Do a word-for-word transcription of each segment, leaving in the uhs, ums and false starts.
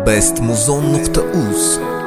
best muzon nuqta uz.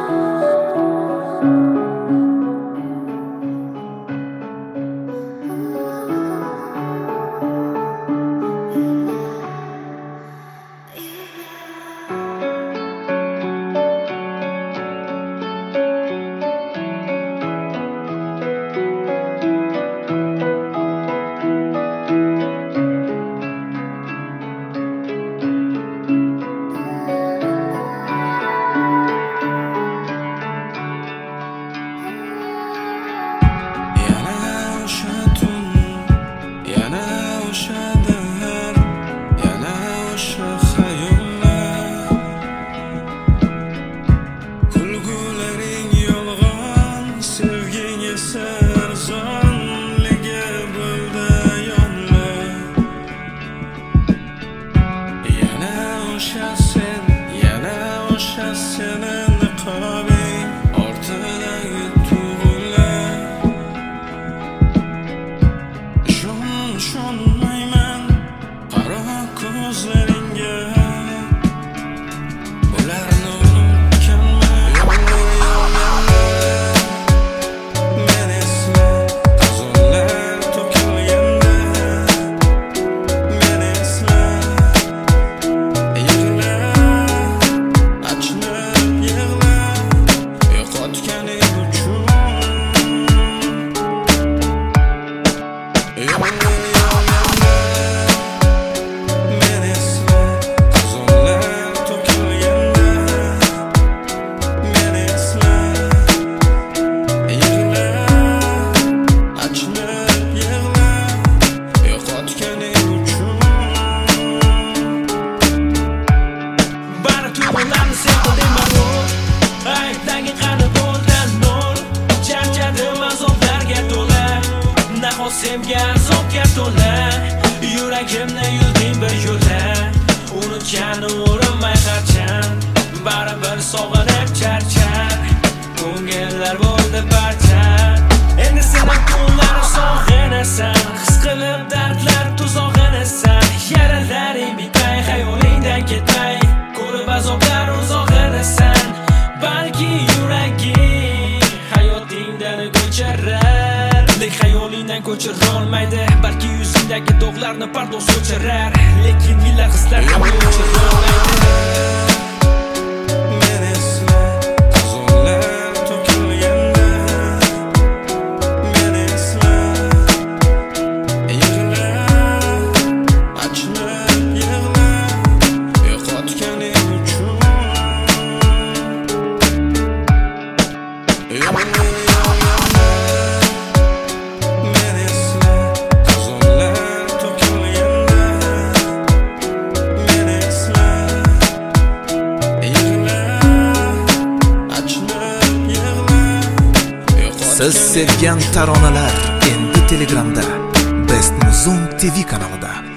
Sevgan zotga to'la yuragimni yulding bir yo'la unutgan urinmay harchan baribir sog'inib charchan ko'ngillar bo'ldi barcha endi seni kunlarim sog'inasan his qilib dardlar tuzog'inasan yaralaring bitmay xayolingdan ketmay ko'rib azoblar uzoqinasan balki yuraging hayotingdan ko'chirar lek xayolingdan ko'chira olmaydi balki yuzingdagi dog'larni pardoz ko'chirar lekin yillar hislar hamon o'chira olmaydi. Siz sevgan taronalar endi Telegramda Best Muzon T V kanalida.